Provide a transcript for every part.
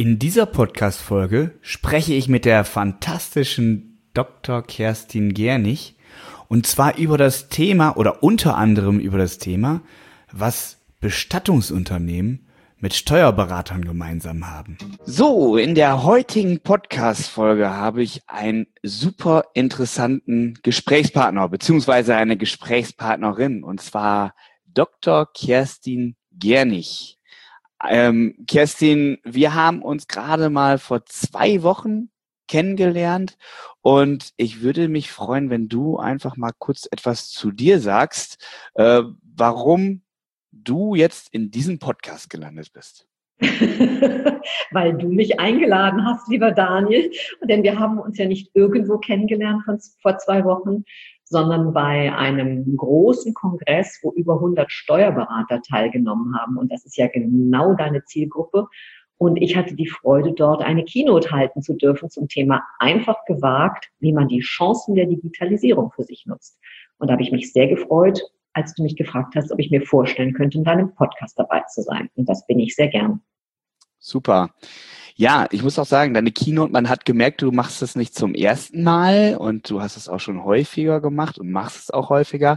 In dieser Podcast-Folge spreche ich mit der fantastischen Dr. Kerstin Gernig und zwar über das Thema oder unter anderem über das Thema, was Bestattungsunternehmen mit Steuerberatern gemeinsam haben. So, in der heutigen Podcast-Folge habe ich einen super interessanten Gesprächspartner bzw. eine Gesprächspartnerin und zwar Dr. Kerstin Gernig. Kerstin, wir haben uns gerade mal vor 2 Wochen kennengelernt und ich würde mich freuen, wenn du einfach mal kurz etwas zu dir sagst, warum du jetzt in diesem Podcast gelandet bist. Weil du mich eingeladen hast, lieber Daniel. Denn wir haben uns ja nicht irgendwo kennengelernt vor 2 Wochen, sondern bei einem großen Kongress, wo über 100 Steuerberater teilgenommen haben. Und das ist ja genau deine Zielgruppe. Und ich hatte die Freude, dort eine Keynote halten zu dürfen zum Thema einfach gewagt, wie man die Chancen der Digitalisierung für sich nutzt. Und da habe ich mich sehr gefreut, als du mich gefragt hast, ob ich mir vorstellen könnte, in deinem Podcast dabei zu sein. Und das bin ich sehr gern. Super. Ja, ich muss auch sagen, deine Keynote, man hat gemerkt, du machst es nicht zum ersten Mal und du hast es auch schon häufiger gemacht und machst es auch häufiger.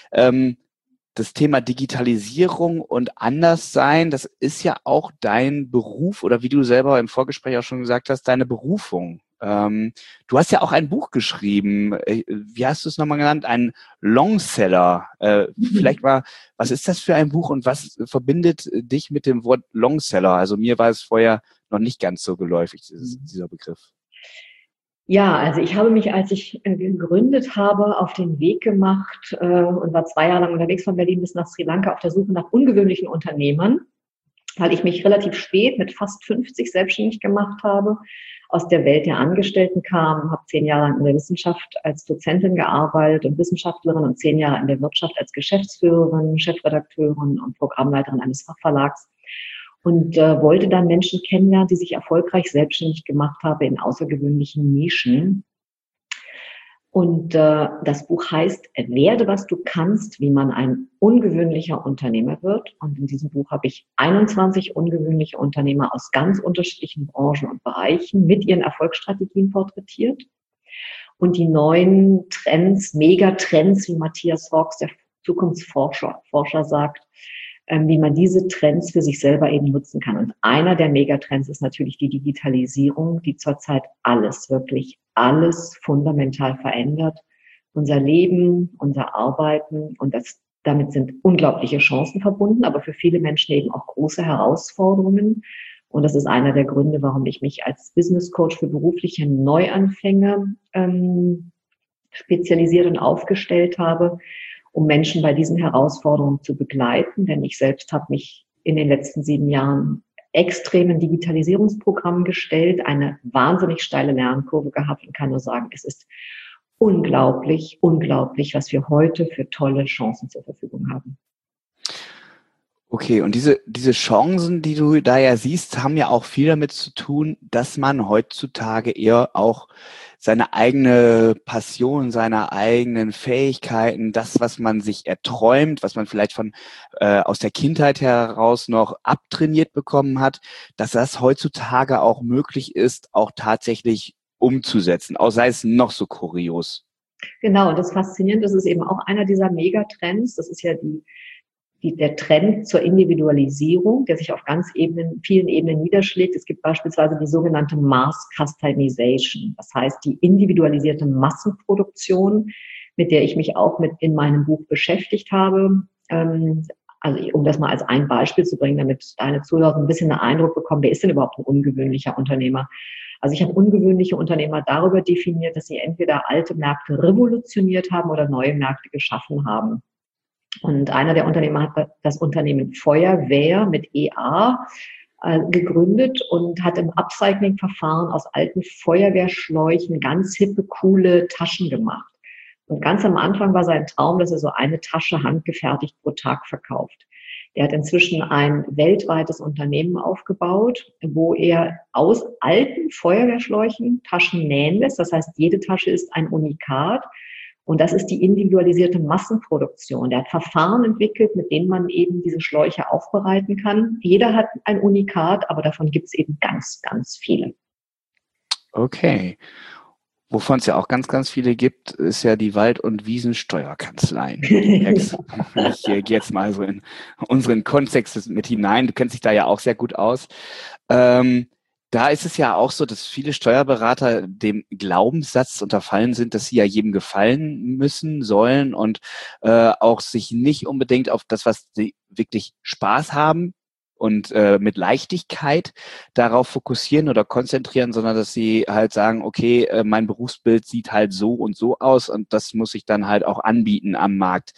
Das Thema Digitalisierung und Anderssein, das ist ja auch dein Beruf oder wie du selber im Vorgespräch auch schon gesagt hast, deine Berufung. Du hast ja auch ein Buch geschrieben. Wie hast du es nochmal genannt? Ein Longseller. Vielleicht mal, was ist das für ein Buch und was verbindet dich mit dem Wort Longseller? Also mir war es vorher noch nicht ganz so geläufig, dieser Begriff. Ja, also ich habe mich, als ich gegründet habe, auf den Weg gemacht und war 2 Jahre lang unterwegs von Berlin bis nach Sri Lanka auf der Suche nach ungewöhnlichen Unternehmern, weil ich mich relativ spät mit fast 50 selbstständig gemacht habe, aus der Welt der Angestellten kam, habe 10 Jahre lang in der Wissenschaft als Dozentin gearbeitet und Wissenschaftlerin und 10 Jahre in der Wirtschaft als Geschäftsführerin, Chefredakteurin und Programmleiterin eines Fachverlags und wollte dann Menschen kennenlernen, die sich erfolgreich selbstständig gemacht haben in außergewöhnlichen Nischen. Und das Buch heißt Werde, was du kannst, wie man ein ungewöhnlicher Unternehmer wird. Und in diesem Buch habe ich 21 ungewöhnliche Unternehmer aus ganz unterschiedlichen Branchen und Bereichen mit ihren Erfolgsstrategien porträtiert. Und die neuen Trends, Megatrends, wie Matthias Hawkes, der Zukunftsforscher sagt, wie man diese Trends für sich selber eben nutzen kann. Und einer der Megatrends ist natürlich die Digitalisierung, die zurzeit alles, wirklich alles fundamental verändert. Unser Leben, unser Arbeiten und damit sind unglaubliche Chancen verbunden, aber für viele Menschen eben auch große Herausforderungen. Und das ist einer der Gründe, warum ich mich als Business Coach für berufliche Neuanfänger spezialisiert und aufgestellt habe, um Menschen bei diesen Herausforderungen zu begleiten. Denn ich selbst habe mich in den letzten 7 Jahren extremen Digitalisierungsprogrammen gestellt, eine wahnsinnig steile Lernkurve gehabt und kann nur sagen, es ist unglaublich, unglaublich, was wir heute für tolle Chancen zur Verfügung haben. Okay, und diese Chancen, die du da ja siehst, haben ja auch viel damit zu tun, dass man heutzutage eher auch seine eigene Passion, seine eigenen Fähigkeiten, das, was man sich erträumt, was man vielleicht aus der Kindheit heraus noch abtrainiert bekommen hat, dass das heutzutage auch möglich ist, auch tatsächlich umzusetzen, auch sei es noch so kurios. Genau, und das Faszinierende, das ist eben auch einer dieser Megatrends, das ist ja der Trend zur Individualisierung, der sich auf vielen Ebenen niederschlägt. Es gibt beispielsweise die sogenannte Mass Customization. Das heißt, die individualisierte Massenproduktion, mit der ich mich auch in meinem Buch beschäftigt habe. Also, um das mal als ein Beispiel zu bringen, damit deine Zuhörer ein bisschen einen Eindruck bekommen, wer ist denn überhaupt ein ungewöhnlicher Unternehmer? Also ich habe ungewöhnliche Unternehmer darüber definiert, dass sie entweder alte Märkte revolutioniert haben oder neue Märkte geschaffen haben. Und einer der Unternehmer hat das Unternehmen Feuerwehr mit EA gegründet und hat im Upcycling-Verfahren aus alten Feuerwehrschläuchen ganz hippe, coole Taschen gemacht. Und ganz am Anfang war sein Traum, dass er so eine Tasche handgefertigt pro Tag verkauft. Er hat inzwischen ein weltweites Unternehmen aufgebaut, wo er aus alten Feuerwehrschläuchen Taschen nähen lässt. Das heißt, jede Tasche ist ein Unikat. Und das ist die individualisierte Massenproduktion. Der hat Verfahren entwickelt, mit denen man eben diese Schläuche aufbereiten kann. Jeder hat ein Unikat, aber davon gibt es eben ganz, ganz viele. Okay. Wovon es ja auch ganz, ganz viele gibt, ist ja die Wald- und Wiesensteuerkanzleien. Ich gehe jetzt mal so in unseren Kontext mit hinein. Du kennst dich da ja auch sehr gut aus. Da ist es ja auch so, dass viele Steuerberater dem Glaubenssatz unterfallen sind, dass sie ja jedem gefallen müssen, sollen und auch sich nicht unbedingt auf das, was sie wirklich Spaß haben und mit Leichtigkeit darauf fokussieren oder konzentrieren, sondern dass sie halt sagen, okay, mein Berufsbild sieht halt so und so aus und das muss ich dann halt auch anbieten am Markt.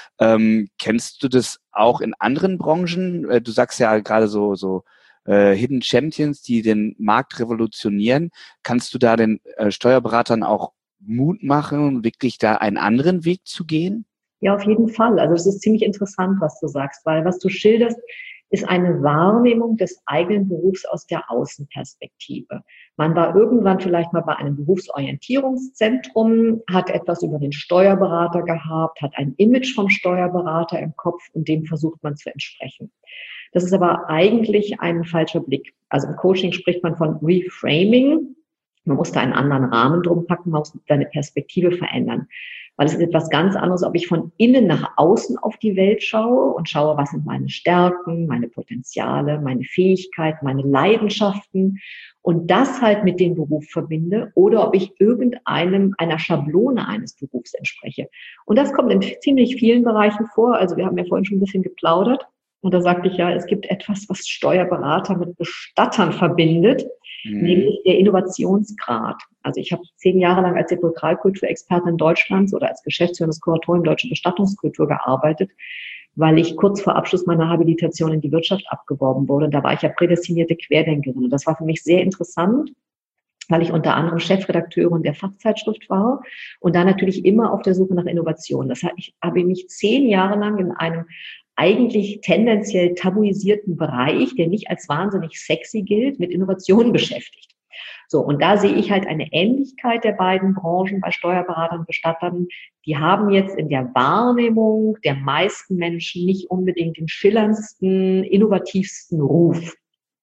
Kennst du das auch in anderen Branchen? Du sagst ja gerade so Hidden Champions, die den Markt revolutionieren. Kannst du da den Steuerberatern auch Mut machen, wirklich da einen anderen Weg zu gehen? Ja, auf jeden Fall. Also es ist ziemlich interessant, was du sagst, weil was du schilderst, ist eine Wahrnehmung des eigenen Berufs aus der Außenperspektive. Man war irgendwann vielleicht mal bei einem Berufsorientierungszentrum, hat etwas über den Steuerberater gehabt, hat ein Image vom Steuerberater im Kopf und dem versucht man zu entsprechen. Das ist aber eigentlich ein falscher Blick. Also im Coaching spricht man von Reframing. Man muss da einen anderen Rahmen drum packen, man muss seine Perspektive verändern. Weil es ist etwas ganz anderes, ob ich von innen nach außen auf die Welt schaue und schaue, was sind meine Stärken, meine Potenziale, meine Fähigkeiten, meine Leidenschaften und das halt mit dem Beruf verbinde oder ob ich einer Schablone eines Berufs entspreche. Und das kommt in ziemlich vielen Bereichen vor. Also wir haben ja vorhin schon ein bisschen geplaudert. Und da sagte ich ja, es gibt etwas, was Steuerberater mit Bestattern verbindet, nämlich der Innovationsgrad. Also ich habe 10 Jahre lang als Sepulkralkulturexpertin Deutschlands oder als geschäftsführendes Kuratorium Deutsche Bestattungskultur gearbeitet, weil ich kurz vor Abschluss meiner Habilitation in die Wirtschaft abgeworben wurde. Und da war ich ja prädestinierte Querdenkerin. Und das war für mich sehr interessant, weil ich unter anderem Chefredakteurin der Fachzeitschrift war und da natürlich immer auf der Suche nach Innovation. Das heißt, ich habe mich 10 Jahre lang in einem eigentlich tendenziell tabuisierten Bereich, der nicht als wahnsinnig sexy gilt, mit Innovationen beschäftigt. So, und da sehe ich halt eine Ähnlichkeit der beiden Branchen bei Steuerberatern und Bestattern. Die haben jetzt in der Wahrnehmung der meisten Menschen nicht unbedingt den schillerndsten, innovativsten Ruf.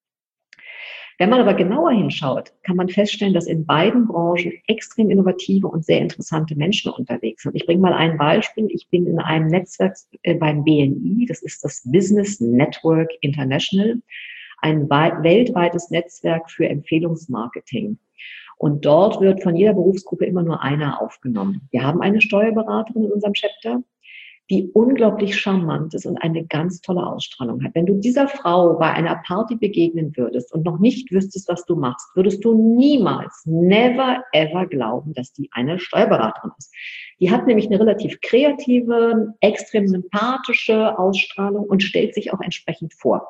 Wenn man aber genauer hinschaut, kann man feststellen, dass in beiden Branchen extrem innovative und sehr interessante Menschen unterwegs sind. Ich bringe mal ein Beispiel. Ich bin in einem Netzwerk beim BNI, das ist das Business Network International, ein weltweites Netzwerk für Empfehlungsmarketing. Und dort wird von jeder Berufsgruppe immer nur einer aufgenommen. Wir haben eine Steuerberaterin in unserem Chapter, die unglaublich charmant ist und eine ganz tolle Ausstrahlung hat. Wenn du dieser Frau bei einer Party begegnen würdest und noch nicht wüsstest, was du machst, würdest du niemals, never, ever glauben, dass die eine Steuerberaterin ist. Die hat nämlich eine relativ kreative, extrem sympathische Ausstrahlung und stellt sich auch entsprechend vor.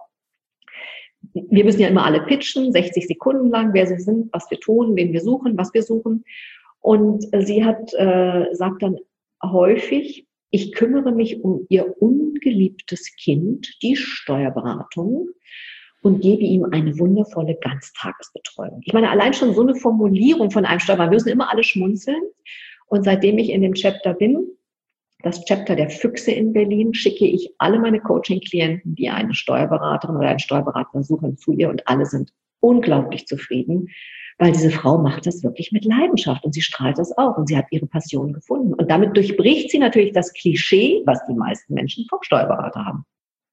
Wir müssen ja immer alle pitchen, 60 Sekunden lang, wer sie sind, was wir tun, wen wir suchen, was wir suchen. Und sie sagt dann häufig, ich kümmere mich um ihr ungeliebtes Kind, die Steuerberatung, und gebe ihm eine wundervolle Ganztagesbetreuung. Ich meine, allein schon so eine Formulierung von einem Steuerberater, wir müssen immer alle schmunzeln. Und seitdem ich in dem Chapter bin, das Chapter der Füchse in Berlin, schicke ich alle meine Coaching-Klienten, die eine Steuerberaterin oder einen Steuerberater suchen, zu ihr und alle sind unglaublich zufrieden, weil diese Frau macht das wirklich mit Leidenschaft und sie strahlt das auch und sie hat ihre Passion gefunden. Und damit durchbricht sie natürlich das Klischee, was die meisten Menschen vom Steuerberater haben.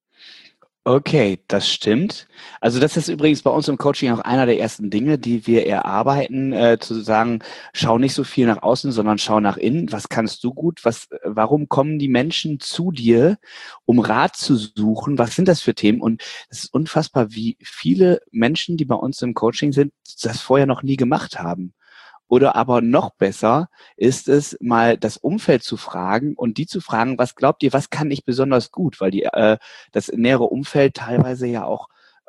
Okay, das stimmt. Also das ist übrigens bei uns im Coaching auch einer der ersten Dinge, die wir erarbeiten, zu sagen, schau nicht so viel nach außen, sondern schau nach innen. Was kannst du gut? Warum kommen die Menschen zu dir, um Rat zu suchen? Was sind das für Themen? Und es ist unfassbar, wie viele Menschen, die bei uns im Coaching sind, das vorher noch nie gemacht haben. Oder aber noch besser ist es, mal das Umfeld zu fragen und die zu fragen, was glaubt ihr, was kann ich besonders gut? Weil das nähere Umfeld teilweise ja auch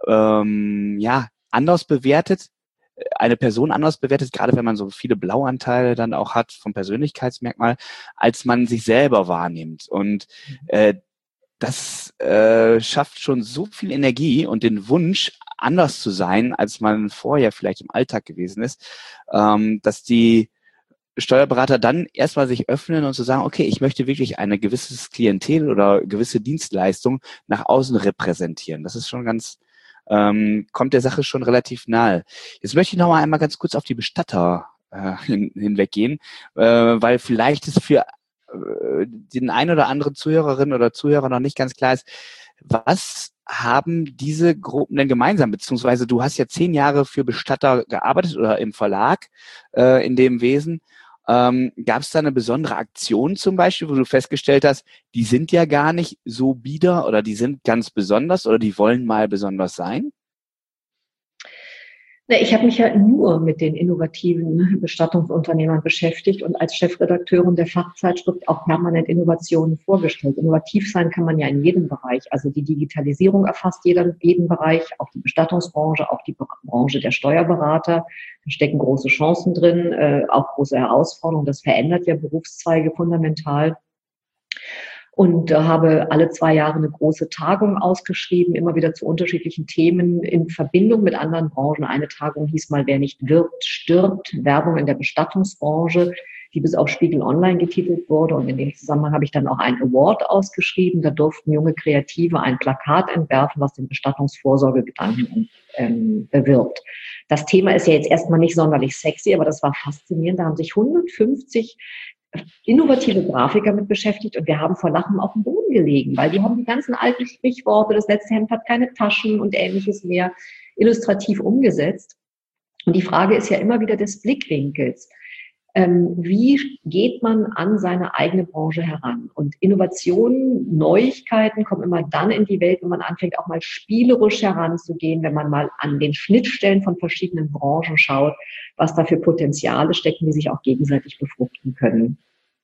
anders bewertet, eine Person anders bewertet, gerade wenn man so viele Blauanteile dann auch hat vom Persönlichkeitsmerkmal, als man sich selber wahrnimmt. Und das schafft schon so viel Energie und den Wunsch, anders zu sein, als man vorher vielleicht im Alltag gewesen ist, dass die Steuerberater dann erstmal sich öffnen und zu sagen, okay, ich möchte wirklich eine gewisses Klientel oder gewisse Dienstleistung nach außen repräsentieren. Das ist schon ganz, kommt der Sache schon relativ nahe. Jetzt möchte ich noch mal einmal ganz kurz auf die Bestatter hinweggehen, weil vielleicht es für den ein oder anderen Zuhörerin oder Zuhörer noch nicht ganz klar ist, was haben diese Gruppen denn gemeinsam? Beziehungsweise du hast ja 10 Jahre für Bestatter gearbeitet oder im Verlag in dem Wesen. Gab es da eine besondere Aktion zum Beispiel, wo du festgestellt hast, die sind ja gar nicht so bieder oder die sind ganz besonders oder die wollen mal besonders sein? Ich habe mich ja nur mit den innovativen Bestattungsunternehmern beschäftigt und als Chefredakteurin der Fachzeitschrift auch permanent Innovationen vorgestellt. Innovativ sein kann man ja in jedem Bereich. Also die Digitalisierung erfasst jeden Bereich, auch die Bestattungsbranche, auch die Branche der Steuerberater. Da stecken große Chancen drin, auch große Herausforderungen. Das verändert ja Berufszweige fundamental. Und habe alle 2 Jahre eine große Tagung ausgeschrieben, immer wieder zu unterschiedlichen Themen in Verbindung mit anderen Branchen. Eine Tagung hieß mal, wer nicht wirbt, stirbt, Werbung in der Bestattungsbranche, die bis auf Spiegel Online getitelt wurde. Und in dem Zusammenhang habe ich dann auch einen Award ausgeschrieben. Da durften junge Kreative ein Plakat entwerfen, was den Bestattungsvorsorgegedanken bewirbt. Das Thema ist ja jetzt erstmal nicht sonderlich sexy, aber das war faszinierend. Da haben sich 150 innovative Grafiker mit beschäftigt und wir haben vor Lachen auf dem Boden gelegen, weil die haben die ganzen alten Sprichworte, das letzte Hemd hat keine Taschen und Ähnliches mehr illustrativ umgesetzt. Und die Frage ist ja immer wieder des Blickwinkels. Wie geht man an seine eigene Branche heran? Und Innovationen, Neuigkeiten kommen immer dann in die Welt, wenn man anfängt, auch mal spielerisch heranzugehen, wenn man mal an den Schnittstellen von verschiedenen Branchen schaut, was da für Potenziale stecken, die sich auch gegenseitig befruchten können.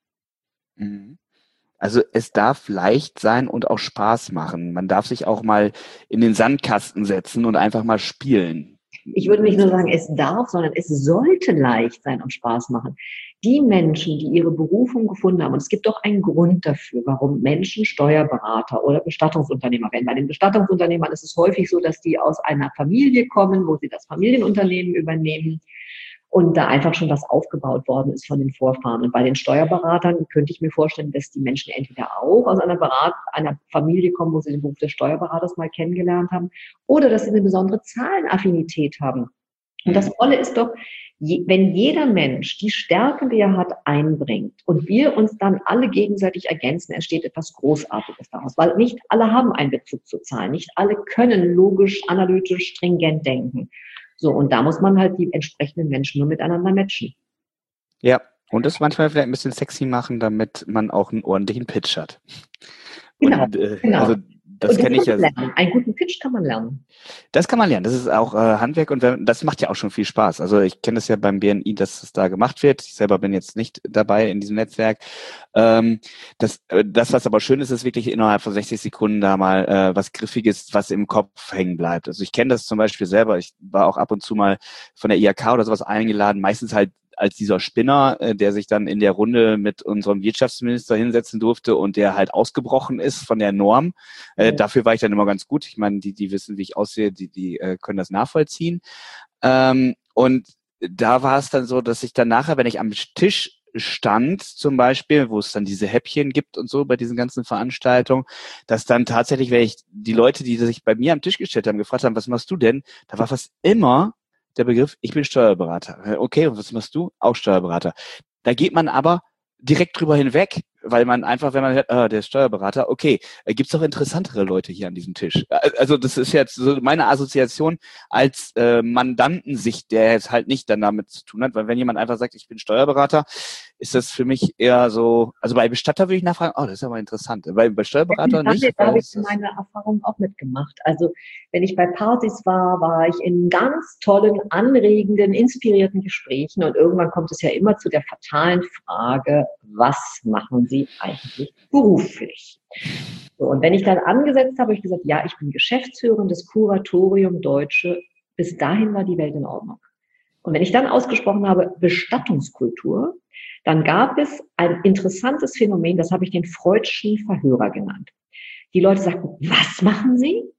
Also es darf leicht sein und auch Spaß machen. Man darf sich auch mal in den Sandkasten setzen und einfach mal spielen. Ich würde nicht nur sagen, es darf, sondern es sollte leicht sein und Spaß machen. Die Menschen, die ihre Berufung gefunden haben, und es gibt doch einen Grund dafür, warum Menschen Steuerberater oder Bestattungsunternehmer werden. Bei den Bestattungsunternehmern ist es häufig so, dass die aus einer Familie kommen, wo sie das Familienunternehmen übernehmen und da einfach schon was aufgebaut worden ist von den Vorfahren. Und bei den Steuerberatern könnte ich mir vorstellen, dass die Menschen entweder auch aus einer Familie kommen, wo sie den Beruf des Steuerberaters mal kennengelernt haben, oder dass sie eine besondere Zahlenaffinität haben. Und das Tolle ist doch, wenn jeder Mensch die Stärken, die er hat, einbringt und wir uns dann alle gegenseitig ergänzen, entsteht etwas Großartiges daraus. Weil nicht alle haben einen Bezug zu Zahlen, nicht alle können logisch, analytisch, stringent denken. So, und da muss man halt die entsprechenden Menschen nur miteinander matchen. Ja, und das manchmal vielleicht ein bisschen sexy machen, damit man auch einen ordentlichen Pitch hat. Genau, und, genau. Also das kenne ich ja. Lernen. Einen guten Pitch kann man lernen. Das kann man lernen. Das ist auch Handwerk und das macht ja auch schon viel Spaß. Also ich kenne das ja beim BNI, dass es da gemacht wird. Ich selber bin jetzt nicht dabei in diesem Netzwerk. Das, was aber schön ist, ist wirklich innerhalb von 60 Sekunden da mal was Griffiges, was im Kopf hängen bleibt. Also ich kenne das zum Beispiel selber. Ich war auch ab und zu mal von der IHK oder sowas eingeladen, meistens halt als dieser Spinner, der sich dann in der Runde mit unserem Wirtschaftsminister hinsetzen durfte und der halt ausgebrochen ist von der Norm. Dafür war ich dann immer ganz gut. Ich meine, die wissen, wie ich aussehe, die können das nachvollziehen. Und da war es dann so, dass ich dann nachher, wenn ich am Tisch stand zum Beispiel, wo es dann diese Häppchen gibt und so bei diesen ganzen Veranstaltungen, dass dann tatsächlich, wenn ich die Leute, die sich bei mir am Tisch gestellt haben, gefragt haben, was machst du denn? Da war fast immer der Begriff, ich bin Steuerberater. Okay, und was machst du? Auch Steuerberater. Da geht man aber direkt drüber hinweg, weil man einfach, wenn man hört, der ist Steuerberater, okay, gibt's doch interessantere Leute hier an diesem Tisch. Also das ist jetzt so meine Assoziation als Mandantensicht, der jetzt halt nicht dann damit zu tun hat, weil wenn jemand einfach sagt, ich bin Steuerberater, ist das für mich eher so, also bei Bestatter würde ich nachfragen, das ist aber interessant. Bei Steuerberater nicht. Da habe ich meine Erfahrung auch mitgemacht. Also wenn ich bei Partys war ich in ganz tollen, anregenden, inspirierten Gesprächen und irgendwann kommt es ja immer zu der fatalen Frage, was machen Sie eigentlich beruflich? So, und wenn ich dann angesetzt habe, habe ich gesagt, ja, ich bin Geschäftsführerin des Kuratorium Deutsche. Bis dahin war die Welt in Ordnung. Und wenn ich dann ausgesprochen habe, Bestattungskultur, dann gab es ein interessantes Phänomen, das habe ich den Freudschen Verhörer genannt. Die Leute sagten, was machen Sie?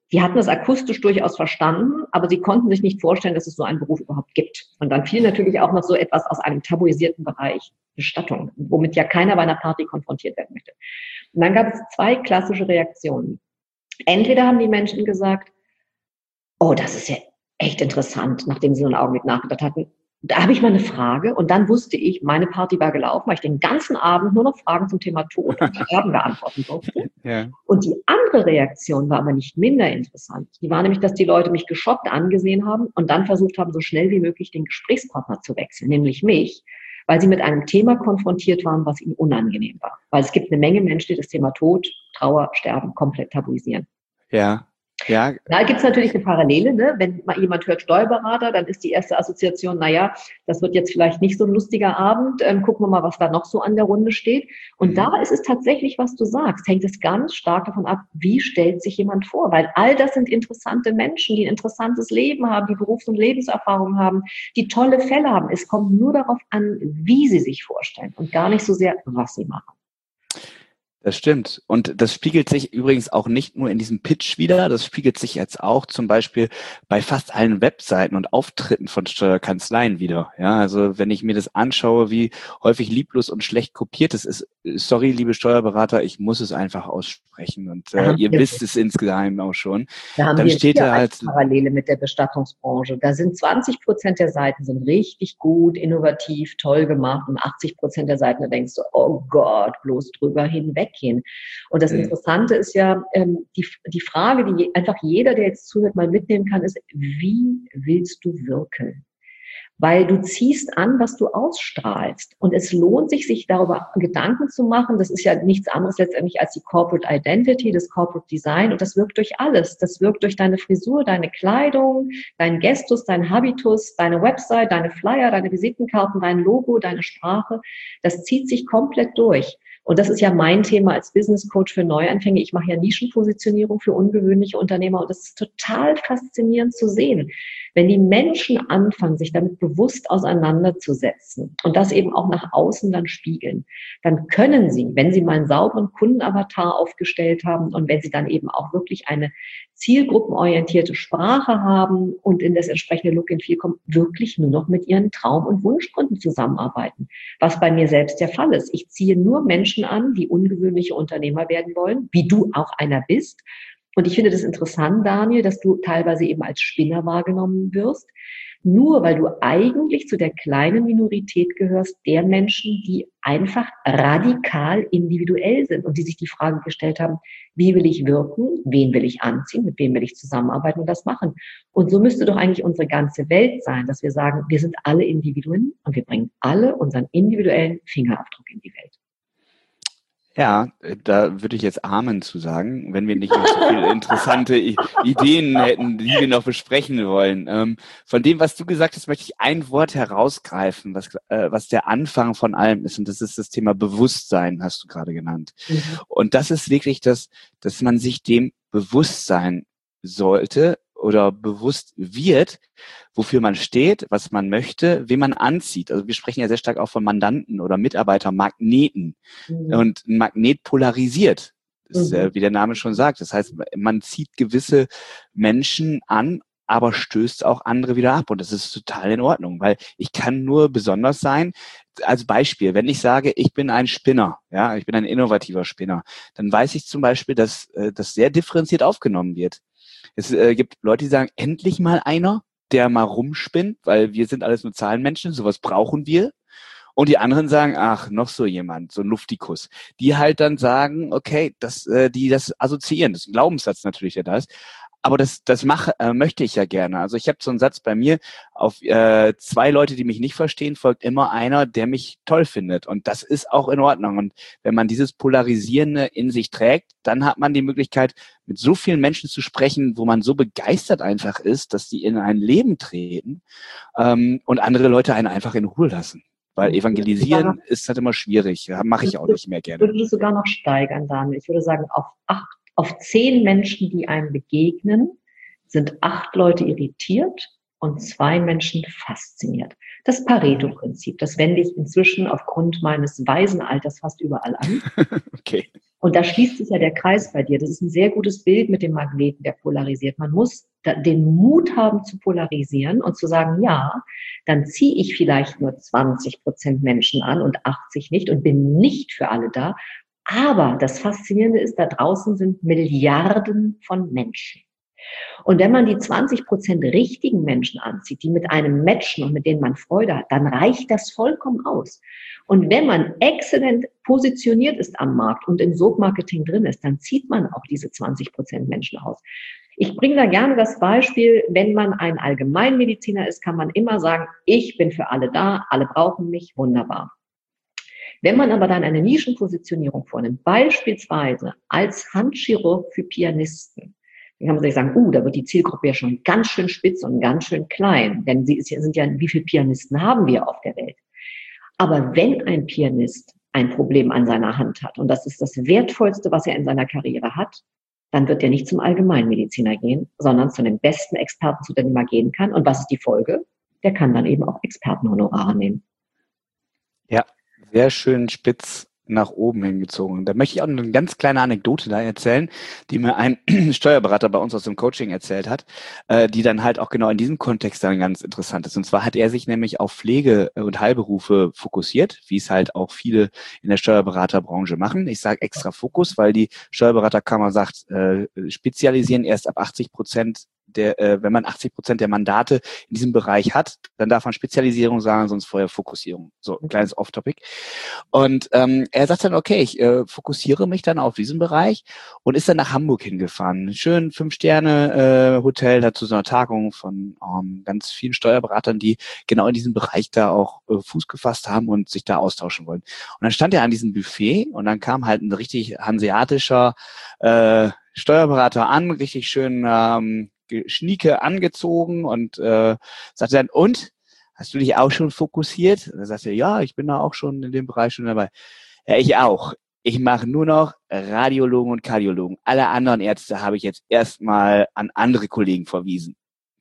Die hatten das akustisch durchaus verstanden, aber sie konnten sich nicht vorstellen, dass es so einen Beruf überhaupt gibt. Und dann fiel natürlich auch noch so etwas aus einem tabuisierten Bereich, Bestattung, womit ja keiner bei einer Party konfrontiert werden möchte. Und dann gab es 2 klassische Reaktionen. Entweder haben die Menschen gesagt, oh, das ist ja echt interessant, nachdem sie so einen Augenblick nachgedacht hatten. Da habe ich mal eine Frage und dann wusste ich, meine Party war gelaufen, weil ich den ganzen Abend nur noch Fragen zum Thema Tod und Sterben beantworten durfte. Ja. Und die andere Reaktion war aber nicht minder interessant. Die war nämlich, dass die Leute mich geschockt angesehen haben und dann versucht haben, so schnell wie möglich den Gesprächspartner zu wechseln, nämlich mich, weil sie mit einem Thema konfrontiert waren, was ihnen unangenehm war. Weil es gibt eine Menge Menschen, die das Thema Tod, Trauer, Sterben komplett tabuisieren. Ja. Ja. Da gibt es natürlich eine Parallele, ne? Wenn mal jemand hört Steuerberater, dann ist die erste Assoziation, naja, das wird jetzt vielleicht nicht so ein lustiger Abend, gucken wir mal, was da noch so an der Runde steht. Und da ist es tatsächlich, was du sagst, hängt es ganz stark davon ab, wie stellt sich jemand vor, weil all das sind interessante Menschen, die ein interessantes Leben haben, die Berufs- und Lebenserfahrung haben, die tolle Fälle haben. Es kommt nur darauf an, wie sie sich vorstellen und gar nicht so sehr, was sie machen. Das stimmt. Und das spiegelt sich übrigens auch nicht nur in diesem Pitch wider, das spiegelt sich jetzt auch zum Beispiel bei fast allen Webseiten und Auftritten von Steuerkanzleien wider. Ja, also wenn ich mir das anschaue, wie häufig lieblos und schlecht kopiert es ist, sorry, liebe Steuerberater, ich muss es einfach aussprechen. Und ihr wisst es insgeheim auch schon. Da haben Dann wir steht da halt Parallele mit der Bestattungsbranche. Da sind 20% der Seiten sind richtig gut, innovativ, toll gemacht und 80% der Seiten, da denkst du, oh Gott, bloß drüber hinweggehen. Und das Interessante ist ja, die Frage, die einfach jeder, der jetzt zuhört, mal mitnehmen kann, ist, wie willst du wirken? Weil du ziehst an, was du ausstrahlst. Und es lohnt sich darüber Gedanken zu machen. Das ist ja nichts anderes letztendlich als die Corporate Identity, das Corporate Design. Und das wirkt durch alles. Das wirkt durch deine Frisur, deine Kleidung, deinen Gestus, deinen Habitus, deine Website, deine Flyer, deine Visitenkarten, dein Logo, deine Sprache. Das zieht sich komplett durch. Und das ist ja mein Thema als Business Coach für Neuanfänger. Ich mache ja Nischenpositionierung für ungewöhnliche Unternehmer. Und das ist total faszinierend zu sehen. Wenn die Menschen anfangen, sich damit bewusst auseinanderzusetzen und das eben auch nach außen dann spiegeln, dann können sie, wenn sie mal einen sauberen Kundenavatar aufgestellt haben und wenn sie dann eben auch wirklich eine zielgruppenorientierte Sprache haben und in das entsprechende Look and Feel kommen, wirklich nur noch mit ihren Traum- und Wunschkunden zusammenarbeiten. Was bei mir selbst der Fall ist. Ich ziehe nur Menschen an, die ungewöhnliche Unternehmer werden wollen, wie du auch einer bist. Und ich finde das interessant, Daniel, dass du teilweise eben als Spinner wahrgenommen wirst, nur weil du eigentlich zu der kleinen Minorität gehörst, der Menschen, die einfach radikal individuell sind und die sich die Frage gestellt haben, wie will ich wirken, wen will ich anziehen, mit wem will ich zusammenarbeiten und das machen. Und so müsste doch eigentlich unsere ganze Welt sein, dass wir sagen, wir sind alle Individuen und wir bringen alle unseren individuellen Fingerabdruck in die Welt. Ja, da würde ich jetzt Amen zu sagen, wenn wir nicht noch so viele interessante Ideen hätten, die wir noch besprechen wollen. Von dem, was du gesagt hast, möchte ich ein Wort herausgreifen, was der Anfang von allem ist. Und das ist das Thema Bewusstsein, hast du gerade genannt. Mhm. Und das ist wirklich dass man sich dem bewusst sein sollte oder bewusst wird, wofür man steht, was man möchte, wen man anzieht. Also wir sprechen ja sehr stark auch von Mandanten oder Mitarbeitermagneten. Mhm. Und ein Magnet polarisiert, das ist, wie der Name schon sagt. Das heißt, man zieht gewisse Menschen an, aber stößt auch andere wieder ab. Und das ist total in Ordnung, weil ich kann nur besonders sein. Als Beispiel, wenn ich sage, ich bin ein Spinner, ja, ich bin ein innovativer Spinner, dann weiß ich zum Beispiel, dass das sehr differenziert aufgenommen wird. Es gibt Leute, die sagen, endlich mal einer, der mal rumspinnt, weil wir sind alles nur Zahlenmenschen, sowas brauchen wir. Und die anderen sagen, ach, noch so jemand, so ein Luftikus. Die halt dann sagen, okay, die das assoziieren. Das ist ein Glaubenssatz natürlich, der da ist. Aber das möchte ich ja gerne. Also ich habe so einen Satz bei mir, auf 2 Leute, die mich nicht verstehen, folgt immer einer, der mich toll findet. Und das ist auch in Ordnung. Und wenn man dieses Polarisierende in sich trägt, dann hat man die Möglichkeit, mit so vielen Menschen zu sprechen, wo man so begeistert einfach ist, dass die in ein Leben treten und andere Leute einen einfach in Ruhe lassen. Weil evangelisieren ist halt immer schwierig. Mache ich auch nicht mehr gerne. Ich würde sogar noch steigern, Daniel. Ich würde sagen, auf 10 Menschen, die einem begegnen, sind 8 Leute irritiert und 2 Menschen fasziniert. Das Pareto-Prinzip, das wende ich inzwischen aufgrund meines Waisenalters fast überall an. Okay. Und da schließt sich ja der Kreis bei dir. Das ist ein sehr gutes Bild mit dem Magneten, der polarisiert. Man muss den Mut haben zu polarisieren und zu sagen, ja, dann ziehe ich vielleicht nur 20% Menschen an und 80 nicht und bin nicht für alle da. Aber das Faszinierende ist, da draußen sind Milliarden von Menschen. Und wenn man die 20% richtigen Menschen anzieht, die mit einem matchen und mit denen man Freude hat, dann reicht das vollkommen aus. Und wenn man exzellent positioniert ist am Markt und im Sog-Marketing drin ist, dann zieht man auch diese 20% Menschen aus. Ich bringe da gerne das Beispiel, wenn man ein Allgemeinmediziner ist, kann man immer sagen, ich bin für alle da, alle brauchen mich, wunderbar. Wenn man aber dann eine Nischenpositionierung vornimmt, beispielsweise als Handchirurg für Pianisten, dann kann man sich sagen, da wird die Zielgruppe ja schon ganz schön spitz und ganz schön klein, denn sind ja, wie viele Pianisten haben wir auf der Welt? Aber wenn ein Pianist ein Problem an seiner Hand hat, und das ist das Wertvollste, was er in seiner Karriere hat, dann wird er nicht zum Allgemeinmediziner gehen, sondern zu den besten Experten, zu denen er gehen kann. Und was ist die Folge? Der kann dann eben auch Expertenhonorare nehmen. Ja, sehr schön spitz nach oben hingezogen. Da möchte ich auch eine ganz kleine Anekdote da erzählen, die mir ein Steuerberater bei uns aus dem Coaching erzählt hat, die dann halt auch genau in diesem Kontext dann ganz interessant ist. Und zwar hat er sich nämlich auf Pflege- und Heilberufe fokussiert, wie es halt auch viele in der Steuerberaterbranche machen. Ich sage extra Fokus, weil die Steuerberaterkammer sagt, spezialisieren erst ab 80%. Wenn man 80% der Mandate in diesem Bereich hat, dann darf man Spezialisierung sagen, sonst vorher Fokussierung. So, ein kleines Off-Topic. Und er sagt dann, okay, ich fokussiere mich dann auf diesen Bereich und ist dann nach Hamburg hingefahren. Schön 5-Sterne-Hotel, dazu so einer Tagung von ganz vielen Steuerberatern, die genau in diesem Bereich da auch Fuß gefasst haben und sich da austauschen wollen. Und dann stand er an diesem Buffet und dann kam halt ein richtig hanseatischer Steuerberater an, richtig schön schnieke angezogen und sagte dann, und? Hast du dich auch schon fokussiert? Und dann sagte er, ja, ich bin da auch schon in dem Bereich schon dabei. Ja, ich auch. Ich mache nur noch Radiologen und Kardiologen. Alle anderen Ärzte habe ich jetzt erstmal an andere Kollegen verwiesen.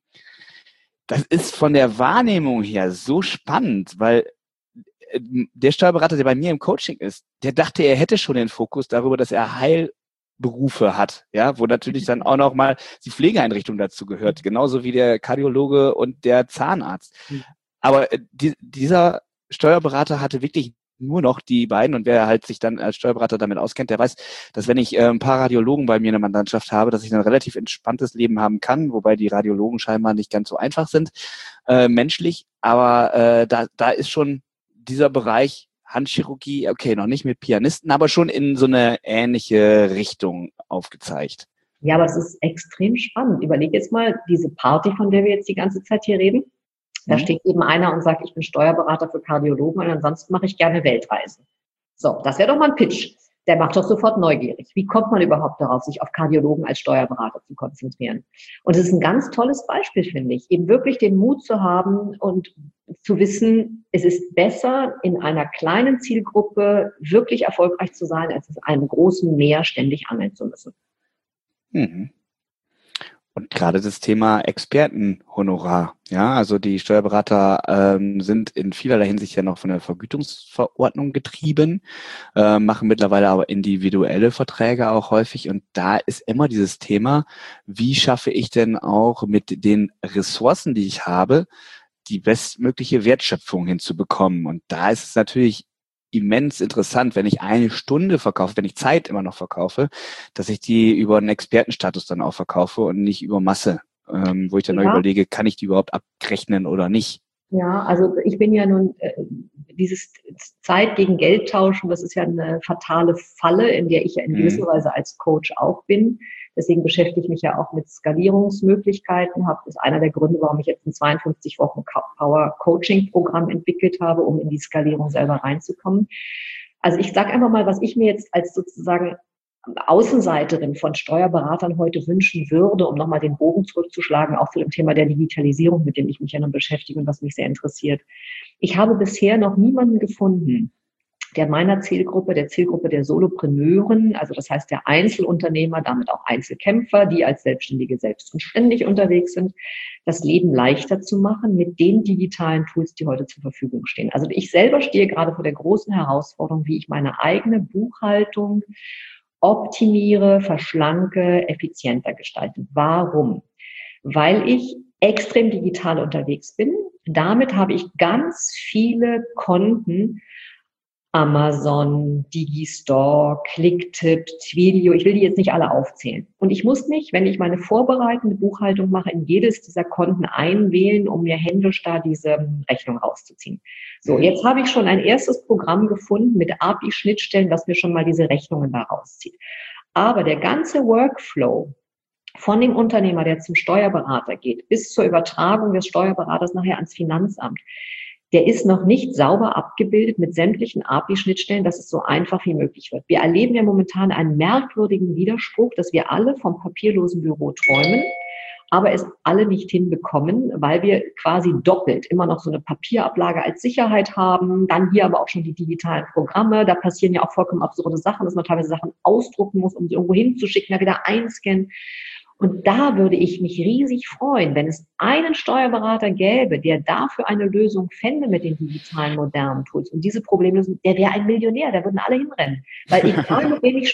Das ist von der Wahrnehmung her so spannend, weil der Steuerberater, der bei mir im Coaching ist, der dachte, er hätte schon den Fokus darüber, dass er Heilberufe hat, ja, wo natürlich dann auch noch mal die Pflegeeinrichtung dazu gehört, genauso wie der Kardiologe und der Zahnarzt. Aber dieser Steuerberater hatte wirklich nur noch die beiden, und wer halt sich dann als Steuerberater damit auskennt, der weiß, dass wenn ich ein paar Radiologen bei mir in der Mandantschaft habe, dass ich ein relativ entspanntes Leben haben kann, wobei die Radiologen scheinbar nicht ganz so einfach sind, menschlich, aber da ist schon dieser Bereich Handchirurgie, okay, noch nicht mit Pianisten, aber schon in so eine ähnliche Richtung aufgezeigt. Ja, aber es ist extrem spannend. Überleg jetzt mal, diese Party, von der wir jetzt die ganze Zeit hier reden, da steht eben einer und sagt, ich bin Steuerberater für Kardiologen und ansonsten mache ich gerne Weltreisen. So, das wäre doch mal ein Pitch. Der macht doch sofort neugierig. Wie kommt man überhaupt darauf, sich auf Kardiologen als Steuerberater zu konzentrieren? Und es ist ein ganz tolles Beispiel, finde ich, eben wirklich den Mut zu haben und zu wissen, es ist besser, in einer kleinen Zielgruppe wirklich erfolgreich zu sein, als in einem großen Meer ständig angeln zu müssen. Mhm. Und gerade das Thema Expertenhonorar, ja, also die Steuerberater sind in vielerlei Hinsicht ja noch von der Vergütungsverordnung getrieben, machen mittlerweile aber individuelle Verträge auch häufig, und da ist immer dieses Thema, wie schaffe ich denn auch mit den Ressourcen, die ich habe, die bestmögliche Wertschöpfung hinzubekommen. Und da ist es natürlich immens interessant, wenn ich eine Stunde verkaufe, wenn ich Zeit immer noch verkaufe, dass ich die über einen Expertenstatus dann auch verkaufe und nicht über Masse, wo ich dann noch überlege, kann ich die überhaupt abrechnen oder nicht. Ja, also ich bin ja nun, dieses Zeit gegen Geld tauschen, das ist ja eine fatale Falle, in der ich ja in gewisser Weise als Coach auch bin. Deswegen beschäftige ich mich ja auch mit Skalierungsmöglichkeiten. Das ist einer der Gründe, warum ich jetzt ein 52 Wochen Power-Coaching-Programm entwickelt habe, um in die Skalierung selber reinzukommen. Also ich sage einfach mal, was ich mir jetzt als sozusagen Außenseiterin von Steuerberatern heute wünschen würde, um nochmal den Bogen zurückzuschlagen, auch zu dem Thema der Digitalisierung, mit dem ich mich ja nun beschäftige und was mich sehr interessiert. Ich habe bisher noch niemanden gefunden, meiner Zielgruppe, der Zielgruppe der Solopreneuren, also das heißt der Einzelunternehmer, damit auch Einzelkämpfer, die als Selbstständige selbst und ständig unterwegs sind, das Leben leichter zu machen mit den digitalen Tools, die heute zur Verfügung stehen. Also ich selber stehe gerade vor der großen Herausforderung, wie ich meine eigene Buchhaltung optimiere, verschlanke, effizienter gestalte. Warum? Weil ich extrem digital unterwegs bin. Damit habe ich ganz viele Konten, Amazon, Digistore, Clicktip, Twilio, ich will die jetzt nicht alle aufzählen. Und ich muss mich, wenn ich meine vorbereitende Buchhaltung mache, in jedes dieser Konten einwählen, um mir händisch da diese Rechnung rauszuziehen. So, jetzt habe ich schon ein erstes Programm gefunden mit API-Schnittstellen, das mir schon mal diese Rechnungen da rauszieht. Aber der ganze Workflow von dem Unternehmer, der zum Steuerberater geht, bis zur Übertragung des Steuerberaters nachher ans Finanzamt, der ist noch nicht sauber abgebildet mit sämtlichen API-Schnittstellen, dass es so einfach wie möglich wird. Wir erleben ja momentan einen merkwürdigen Widerspruch, dass wir alle vom papierlosen Büro träumen, aber es alle nicht hinbekommen, weil wir quasi doppelt immer noch so eine Papierablage als Sicherheit haben, dann hier aber auch schon die digitalen Programme, da passieren ja auch vollkommen absurde Sachen, dass man teilweise Sachen ausdrucken muss, um sie irgendwo hinzuschicken, da wieder einscannen. Und da würde ich mich riesig freuen, wenn es einen Steuerberater gäbe, der dafür eine Lösung fände mit den digitalen modernen Tools. Und diese Problemlösung, der wäre ein Millionär, da würden alle hinrennen. Weil egal mit wem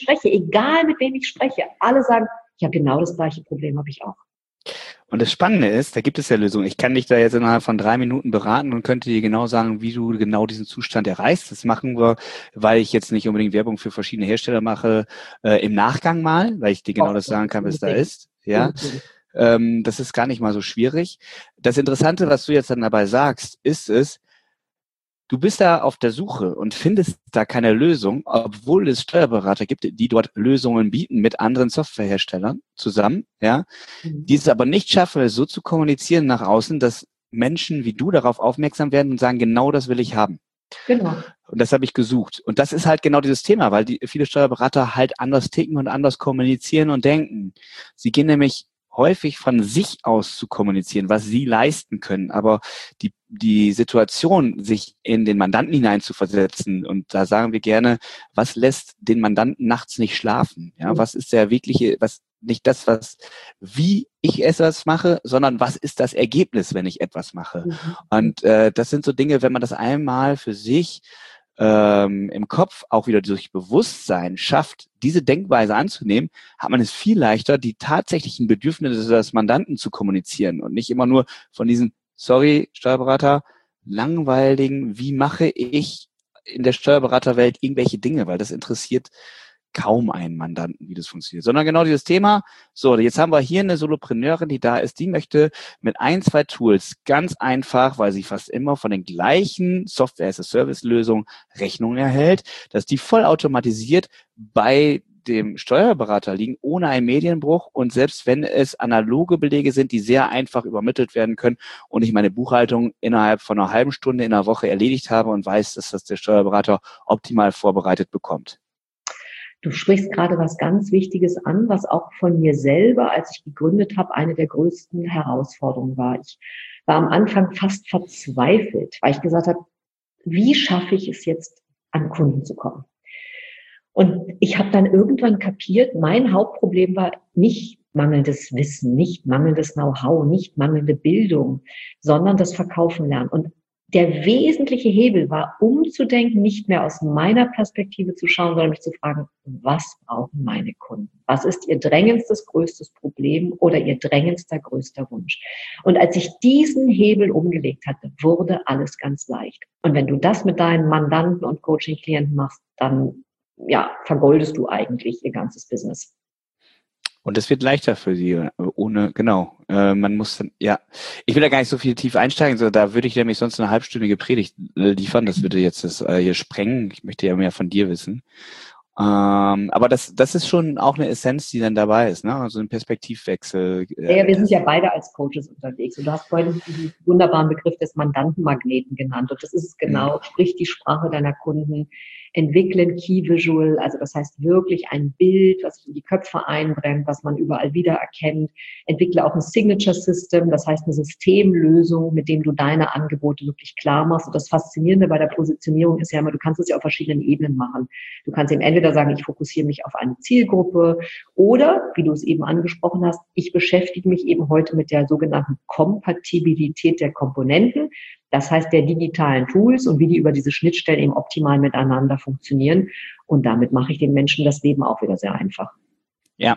ich spreche, alle sagen, ja, genau das gleiche Problem habe ich auch. Und das Spannende ist, da gibt es ja Lösungen. Ich kann dich da jetzt innerhalb von 3 Minuten beraten und könnte dir genau sagen, wie du genau diesen Zustand erreichst. Das machen wir, weil ich jetzt nicht unbedingt Werbung für verschiedene Hersteller mache, im Nachgang mal, weil ich dir genau das sagen kann, was da ist. Ja, das ist gar nicht mal so schwierig. Das Interessante, was du jetzt dann dabei sagst, ist es, du bist da auf der Suche und findest da keine Lösung, obwohl es Steuerberater gibt, die dort Lösungen bieten mit anderen Softwareherstellern zusammen, ja, die es aber nicht schaffen, es so zu kommunizieren nach außen, dass Menschen wie du darauf aufmerksam werden und sagen, genau das will ich haben. Genau. Und das habe ich gesucht. Und das ist halt genau dieses Thema, weil viele Steuerberater halt anders ticken und anders kommunizieren und denken. Sie gehen nämlich häufig von sich aus zu kommunizieren, was sie leisten können. Aber die Situation, sich in den Mandanten hineinzuversetzen, und da sagen wir gerne, was lässt den Mandanten nachts nicht schlafen? Ja, was ist der wirkliche, nicht das, wie ich etwas mache, sondern was ist das Ergebnis, wenn ich etwas mache? Und das sind so Dinge, wenn man das einmal für sich im Kopf auch wieder durch Bewusstsein schafft, diese Denkweise anzunehmen, hat man es viel leichter, die tatsächlichen Bedürfnisse des Mandanten zu kommunizieren und nicht immer nur von diesen, sorry, Steuerberater, langweiligen, wie mache ich in der Steuerberaterwelt irgendwelche Dinge, weil das interessiert kaum einen Mandanten, wie das funktioniert, sondern genau dieses Thema, so, jetzt haben wir hier eine Solopreneurin, die da ist, die möchte mit 1, 2 Tools ganz einfach, weil sie fast immer von den gleichen Software-as-a-Service-Lösungen Rechnungen erhält, dass die vollautomatisiert bei dem Steuerberater liegen, ohne einen Medienbruch, und selbst wenn es analoge Belege sind, die sehr einfach übermittelt werden können und ich meine Buchhaltung innerhalb von einer halben Stunde in einer Woche erledigt habe und weiß, dass das der Steuerberater optimal vorbereitet bekommt. Du sprichst gerade was ganz Wichtiges an, was auch von mir selber, als ich gegründet habe, eine der größten Herausforderungen war. Ich war am Anfang fast verzweifelt, weil ich gesagt habe, wie schaffe ich es jetzt, an Kunden zu kommen? Und ich habe dann irgendwann kapiert, mein Hauptproblem war nicht mangelndes Wissen, nicht mangelndes Know-how, nicht mangelnde Bildung, sondern das Verkaufen lernen. Und der wesentliche Hebel war, umzudenken, nicht mehr aus meiner Perspektive zu schauen, sondern mich zu fragen, was brauchen meine Kunden? Was ist ihr drängendstes, größtes Problem oder ihr drängendster, größter Wunsch? Und als ich diesen Hebel umgelegt hatte, wurde alles ganz leicht. Und wenn du das mit deinen Mandanten und Coaching-Klienten machst, dann vergoldest du eigentlich ihr ganzes Business. Und es wird leichter für sie, genau. Man muss dann, ich will da gar nicht so viel tief einsteigen, so, da würde ich nämlich sonst eine halbstündige Predigt liefern, das würde jetzt das hier sprengen, ich möchte ja mehr von dir wissen. Aber das ist schon auch eine Essenz, die dann dabei ist, ne? Also ein Perspektivwechsel. Ja, wir sind ja beide als Coaches unterwegs. Und du hast vorhin diesen wunderbaren Begriff des Mandantenmagneten genannt. Und das ist es genau, sprich die Sprache deiner Kunden. entwickle ein Key Visual, also das heißt wirklich ein Bild, was sich in die Köpfe einbrennt, was man überall wiedererkennt, entwickle auch ein Signature System, das heißt eine Systemlösung, mit dem du deine Angebote wirklich klar machst. Und das Faszinierende bei der Positionierung ist ja immer, du kannst es ja auf verschiedenen Ebenen machen. Du kannst eben entweder sagen, ich fokussiere mich auf eine Zielgruppe oder, wie du es eben angesprochen hast, ich beschäftige mich eben heute mit der sogenannten Kompatibilität der Komponenten. Das heißt, der digitalen Tools und wie die über diese Schnittstellen eben optimal miteinander funktionieren. Und damit mache ich den Menschen das Leben auch wieder sehr einfach. Ja.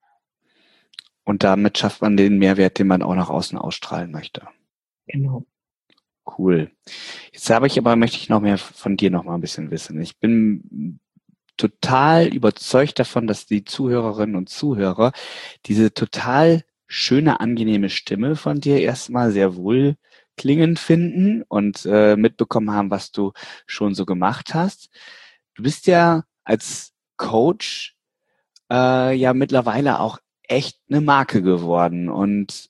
Und damit schafft man den Mehrwert, den man auch nach außen ausstrahlen möchte. Genau. Cool. Jetzt möchte ich noch mehr von dir noch mal ein bisschen wissen. Ich bin total überzeugt davon, dass die Zuhörerinnen und Zuhörer diese total schöne, angenehme Stimme von dir erstmal sehr wohl klingend finden und mitbekommen haben, was du schon so gemacht hast. Du bist ja als Coach ja mittlerweile auch echt eine Marke geworden und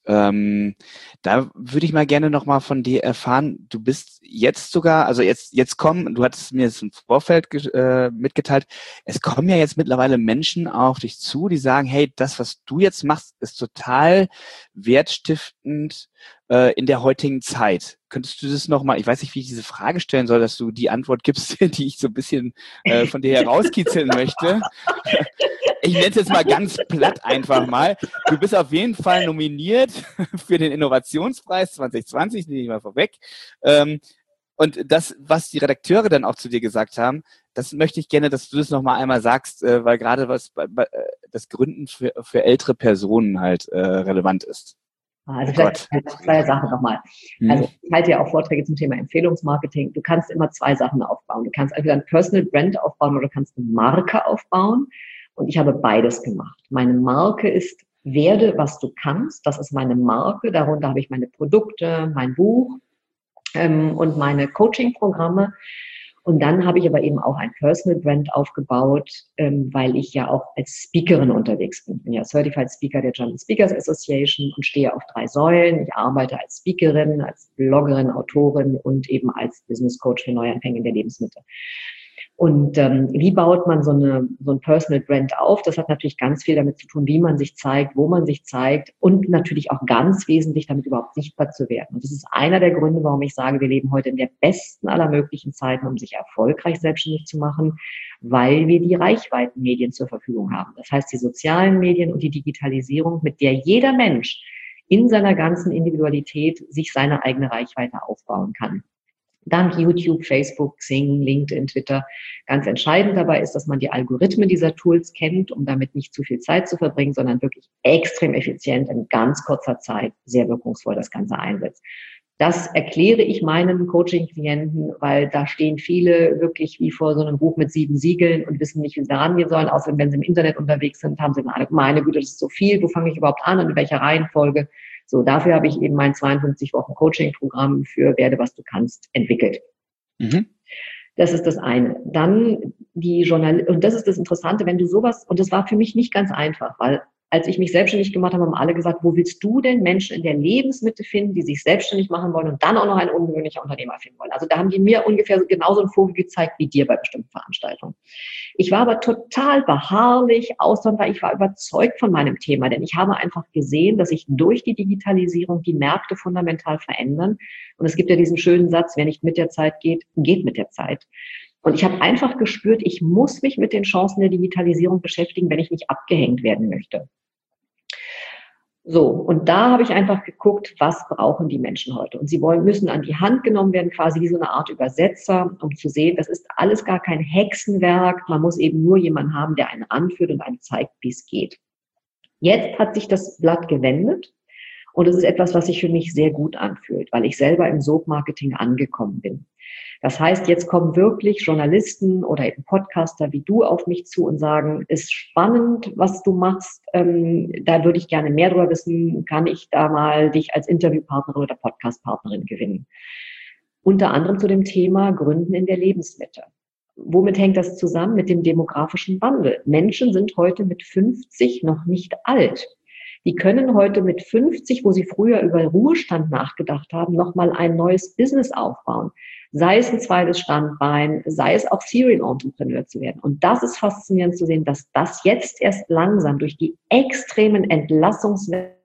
da würde ich mal gerne noch mal von dir erfahren. Du bist jetzt sogar, also jetzt kommen, du hattest mir jetzt im Vorfeld mitgeteilt, es kommen ja jetzt mittlerweile Menschen auf dich zu, die sagen, hey, das, was du jetzt machst, ist total wertstiftend in der heutigen Zeit. Könntest du das nochmal, ich weiß nicht, wie ich diese Frage stellen soll, dass du die Antwort gibst, die ich so ein bisschen von dir herauskitzeln möchte. Ich nenne es jetzt mal ganz platt einfach mal. Du bist auf jeden Fall nominiert für den Innovationspreis 2020, nehme ich mal vorweg. Und das, was die Redakteure dann auch zu dir gesagt haben, das möchte ich gerne, dass du das nochmal einmal sagst, weil gerade was das Gründen für ältere Personen halt relevant ist. Also vielleicht zwei Sachen nochmal. Also ich halte ja auch Vorträge zum Thema Empfehlungsmarketing. Du kannst immer zwei Sachen aufbauen. Du kannst entweder ein Personal Brand aufbauen oder du kannst eine Marke aufbauen. Und ich habe beides gemacht. Meine Marke ist Werde, was du kannst. Das ist meine Marke. Darunter habe ich meine Produkte, mein Buch und meine Coaching-Programme. Und dann habe ich aber eben auch ein Personal Brand aufgebaut, weil ich ja auch als Speakerin unterwegs bin. Ich bin ja Certified Speaker der German Speakers Association und stehe auf 3 Säulen. Ich arbeite als Speakerin, als Bloggerin, Autorin und eben als Business Coach für Neuanfänge in der Lebensmitte. Und wie baut man so ein Personal Brand auf? Das hat natürlich ganz viel damit zu tun, wie man sich zeigt, wo man sich zeigt und natürlich auch ganz wesentlich damit überhaupt sichtbar zu werden. Und das ist einer der Gründe, warum ich sage, wir leben heute in der besten aller möglichen Zeiten, um sich erfolgreich selbstständig zu machen, weil wir die Reichweitenmedien zur Verfügung haben. Das heißt, die sozialen Medien und die Digitalisierung, mit der jeder Mensch in seiner ganzen Individualität sich seine eigene Reichweite aufbauen kann. Dank YouTube, Facebook, Xing, LinkedIn, Twitter. Ganz entscheidend dabei ist, dass man die Algorithmen dieser Tools kennt, um damit nicht zu viel Zeit zu verbringen, sondern wirklich extrem effizient in ganz kurzer Zeit sehr wirkungsvoll das Ganze einsetzt. Das erkläre ich meinen Coaching-Klienten, weil da stehen viele wirklich wie vor so einem Buch mit 7 Siegeln und wissen nicht, wie sie da rangehen sollen. Außerdem, wenn sie im Internet unterwegs sind, haben sie meine Güte, das ist so viel. Wo fange ich überhaupt an und in welcher Reihenfolge? So, dafür habe ich eben mein 52 Wochen Coaching-Programm für Werde, was du kannst, entwickelt. Mhm. Das ist das eine. Dann und das ist das Interessante, wenn du sowas, und das war für mich nicht ganz einfach, weil als ich mich selbstständig gemacht habe, haben alle gesagt, wo willst du denn Menschen in der Lebensmitte finden, die sich selbstständig machen wollen und dann auch noch ein ungewöhnlicher Unternehmer finden wollen? Also da haben die mir ungefähr genauso einen Vogel gezeigt wie dir bei bestimmten Veranstaltungen. Ich war aber total beharrlich, weil ich war überzeugt von meinem Thema, denn ich habe einfach gesehen, dass sich durch die Digitalisierung die Märkte fundamental verändern. Und es gibt ja diesen schönen Satz, wer nicht mit der Zeit geht, geht mit der Zeit. Und ich habe einfach gespürt, ich muss mich mit den Chancen der Digitalisierung beschäftigen, wenn ich nicht abgehängt werden möchte. So, und da habe ich einfach geguckt, was brauchen die Menschen heute? Und sie müssen an die Hand genommen werden, quasi wie so eine Art Übersetzer, um zu sehen, das ist alles gar kein Hexenwerk. Man muss eben nur jemanden haben, der einen anführt und einem zeigt, wie es geht. Jetzt hat sich das Blatt gewendet. Und es ist etwas, was sich für mich sehr gut anfühlt, weil ich selber im Soap-Marketing angekommen bin. Das heißt, jetzt kommen wirklich Journalisten oder eben Podcaster wie du auf mich zu und sagen, ist spannend, was du machst, da würde ich gerne mehr drüber wissen, kann ich da mal dich als Interviewpartnerin oder Podcastpartnerin gewinnen? Unter anderem zu dem Thema Gründen in der Lebensmitte. Womit hängt das zusammen? Mit dem demografischen Wandel. Menschen sind heute mit 50 noch nicht alt. Die können heute mit 50, wo sie früher über Ruhestand nachgedacht haben, nochmal ein neues Business aufbauen. Sei es ein zweites Standbein, sei es auch Serial Entrepreneur zu werden. Und das ist faszinierend zu sehen, dass das jetzt erst langsam durch die extremen Entlassungsmaßnahmen.